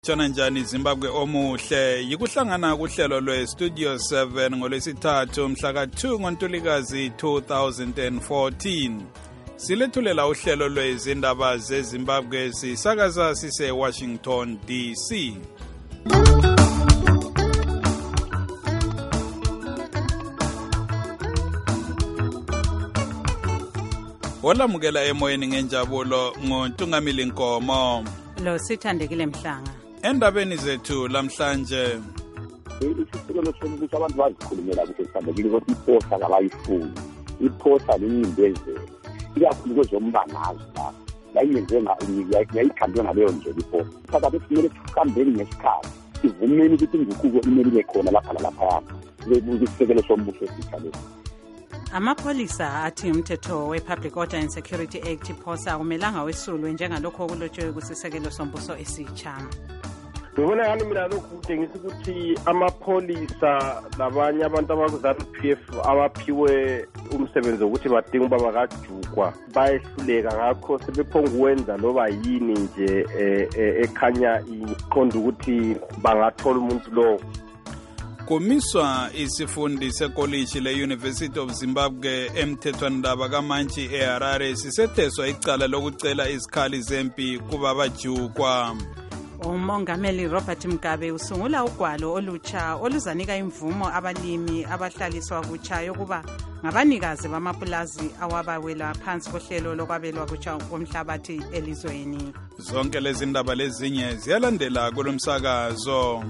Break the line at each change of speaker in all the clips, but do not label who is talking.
Tshona njani Zimbabwe omuhle yikuhlangana kuhlelo lwe-Studio 7 ngolwesithathu mhla ka-2 ngoNtulikazi 2014. Silethulela uhlelo lwezindaba zeZimbabwe sisakaza sise-Washington DC. Olamukela emoyeni ngenjabulo ngoNtungamili Nkomo.
Lo Sithandekile Mhlanga.
Endabeni zethu lamhlanje
isisekelo sokuthi abantu bazikhulumela ukuthi sithandekile ukuthi iposa kabayifuni. Iposa liyimbezelo. Ikakhulu kwezombangazi la yenze yayikhandwe ngaleyo ndlela iposa. Kodwa besimele sikhambeni ngesikhathi. Ivumeni ukuthi inguquko imele ibe khona lapha lapha. Isisekelo sombuso sithandekile.
Amapholisa athi umthetho we-Public Order and Security Act iphosa akumelanga wesulwe njengalokho okulotshiwe kusisekelo sombuso esitsha.
Ngibona yani mina lokhu kutshengisa ukuthi amapholisa labanye abantu abaku-ZANU-PF abaphiwe umsebenzi wokuthi badinga uba bakajukwa bayehluleka ngakho sebephonguwenza loba yini nje ekhanya iqonda ukuthi bangathola umuntu lowo.
Komiswa isifundi sekolishi le-University of Zimbabwe emthethwandaba kaMantshi eHarare sisetheswa icala lokucela izikhali zempi kuba bajukwa.
Umongameli Robert Mugabe usungula ugwalo olutsha oluzanika imvumo abalimi abahlaliswa kutsha yokuba ngabanikazi bamapulazi awabawela phansi kohlelo lokwabelwa kutsha komhlabathi elizweni.
Zonke lezi ndaba lezinye ziyalandela kulomsakazo.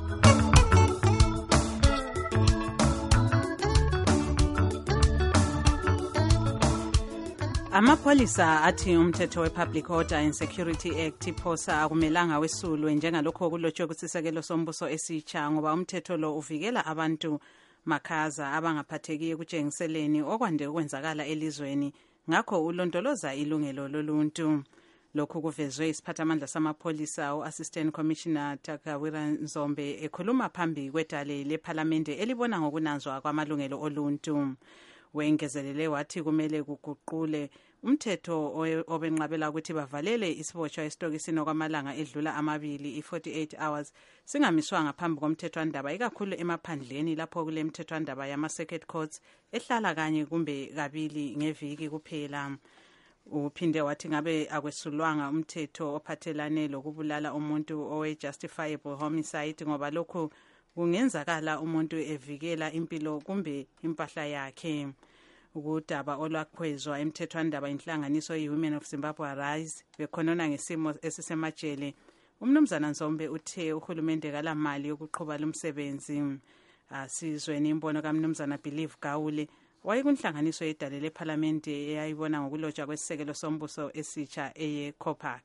Amapholisa athi umthetho we-Public Order and Security Act iphosa akumelanga wesulwe njengalokho okulotshiwe kusisekelo sombuso esitsha ngoba umthetho lo uvikela abantu makhaza abangaphatheki ekutshengiseleni okwande ukwenzakala elizweni ngakho ulondoloza ilungelo loluntu. Lokhu kuvezwe isiphathamandla samapholisa u-Assistant Commissioner Takawira Nzombe ekhuluma phambi kwedale lephalamende elibona ngokunanzwa kwamalungelo oluntu. Wengezelele wathi kumele kuguqule umthetho obenqabela ukuthi bavalele isibotshwa esitokisini kwamalanga edlula 2 i-48 hours singamiswa ngaphambi komthethwandaba ikakhulu emaphandleni lapho kule mthethwandaba yama-circuit courts ehlala kanye kumbe kabili ngeviki kuphela. Uphinde wathi ngabe akwesulwanga umthetho ophathelane lokubulala umuntu owe-justifiable homicide ngoba lokhu kungenzakala umuntu evikela impilo kumbe impahla yakhe. Ukudaba olwakhwezwa emthethwandaba inhlanganiso ye-Women of Zimbabwe Rise bekhonona ngesimo esisemajele. Umnumzana Nzombe uthe uhulumende kalamali yokuqhuba lumsebenzi. Asizweni imbono kaMnumzana Believe Gawule wayekunhlanganiso yedale lephalamende eyayibona ngokulotshwa kwesisekelo sombuso esitsha eye-COPAC.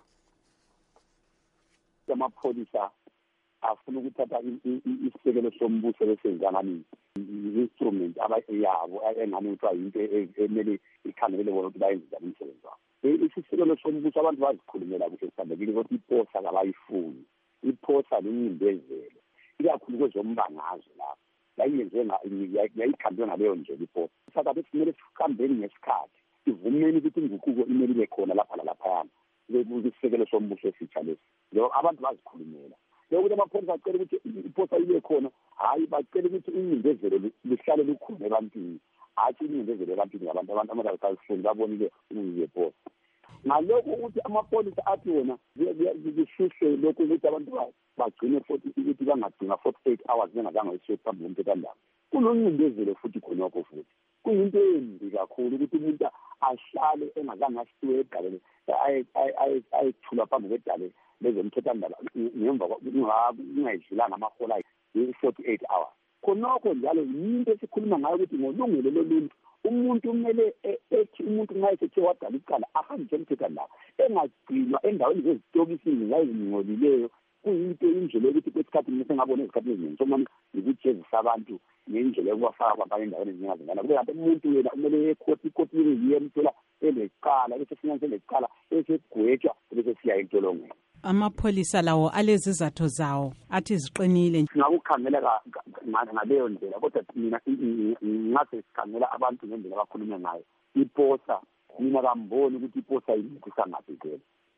Amapholisa afuna ukuthatha isisekelo sombuso besenzangani i-instrument abayabo engani kuthiwa yinto emele ikhangelele bona ukuthi bayenza umsebenzi wabo. Isisekelo sombuso abantu bazikhulumela ukuthi sithandekile ukuthi iposa kabayifuni. Iposa liyimbezelo. Ikakhulu kwezombangazi lapho. Yayikhandwe ngaleyo ndlela iposa. Kodwa besimele sikhambeni ngesikhathi. Ivumeni ukuthi inguquko imele ibe khona lapha lapha. Isisekelo sombuso esitsha lesi. Abantu bazikhulumela. Ukuthi amapholisa acela ukuthi iposa ibe khona hayi bacela ukuthi inyindezelo lihlale likhona ebantwini hathi inyindezelo ebantwini abantu abasifuni babonile iposa ngalokho ukuthi amapholisa athi wona zishishe lokho ukuthi abantu bagcine ukuthi bangagcina 48 hours bengazange bayishiye phambi komthethwandaba kulonyindezelo futhi khonokho futhi kuyinto embi kakhulu ukuthi umuntu ahlale engazange asiwe egaleni ayethula phambi kwedale lezomthethwandaba ngemva kungayidlulanga amahola i-48 hours. Khonokho njalo yinto esikhuluma ngayo ukuthi ngolungelo loluntu umuntu kumele ethi umuntu nxa esethe wadala icala ahambe emthethwandaba engagcinwa endaweni zezitokisini ngayizingcolileyo kuyinto indlela yokuthi kwesikhathi mase ngabona izikhathi eziningi somani yikujezisa abantu ngendlela yokubafaka kwabanye endaweni ezingazingana kube kanti umuntu yena kumele ikoti yemthola elecala esesinyana selecala esegwetshwa ebesesiya entolongweni.
Amapholisa lawo alezizathu zawo athi ziqinile.
Singakukhangela ngaleyo ndlela kodwa mina ngase sikhangela abantu ngendlela abakhulume ngayo. Iposa mina kamboni ukuthi iposa yikusangaphezela.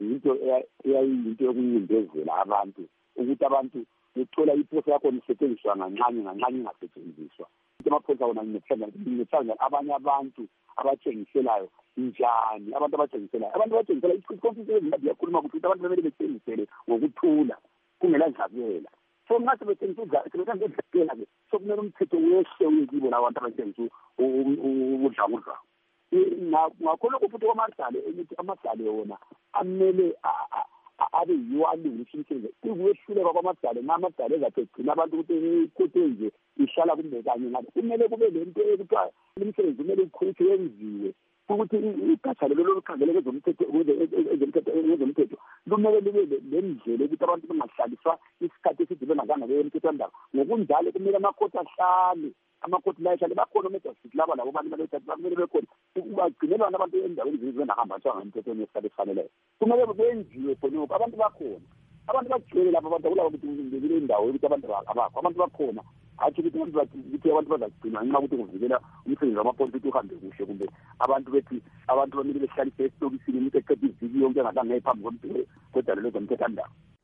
into eyayiyinto yokuncindezela abantu ukuthi abantu uthola iphosa yakho isetshenziswa ngancane ingasetshenziswa. Amaphosa wona ngithanda abanye abantu abatshengiselayo njani abantu abatshengisela iconstitution yakhuluma ukuthi abantu bemele bethengisele ngokuthula kungela ndlavela. So ngathi bethengisela ke sokumele umthetho wehle uyibo labantu abathengisa udla. Ngakho lokho futhi kwamadlale ukuthi amadlale wona amele abe yiwo alungisa umsebenzi ukwehluleka kwamadlale ngamadlale ezagcina abantu ukuthi nje ihlala kumbe kanye ngathi kumele kube lento ekuthiwa umsebenzi kumele ukhutshwe wenziwe ukuthi igatsha lelo lokukhangeleka ezomthetho lumele libe lendlela ukuthi abantu bengahlaliswa isikhathi eside bengazange beye emthethwandaba. Ngokunjalo kumele amakhoti ahlale amakoti la ehlale bakhona uMediasit laba labo bantu kumele bekhona bagcinelwa abantu endaweni ezingahamba emthethweni yesikhathi esifaneleyo. Kumele kwenziwe khonokho abantu bakhona abantu bagcwele lapha abantu kulabo ukuthi ngibekile indawo ukuthi abantu abakho abantu bakhona athi ukuthi abantu bazagcina nxa ukuthi kuvikela umsebenzi wamapolisi ukuthi uhambe kuhle kumbe abantu bethi abantu bamele behlalise esitokisini umuntu eqeda iviki yonke engadanga ngephambi kwedalelo zomthethwandaba.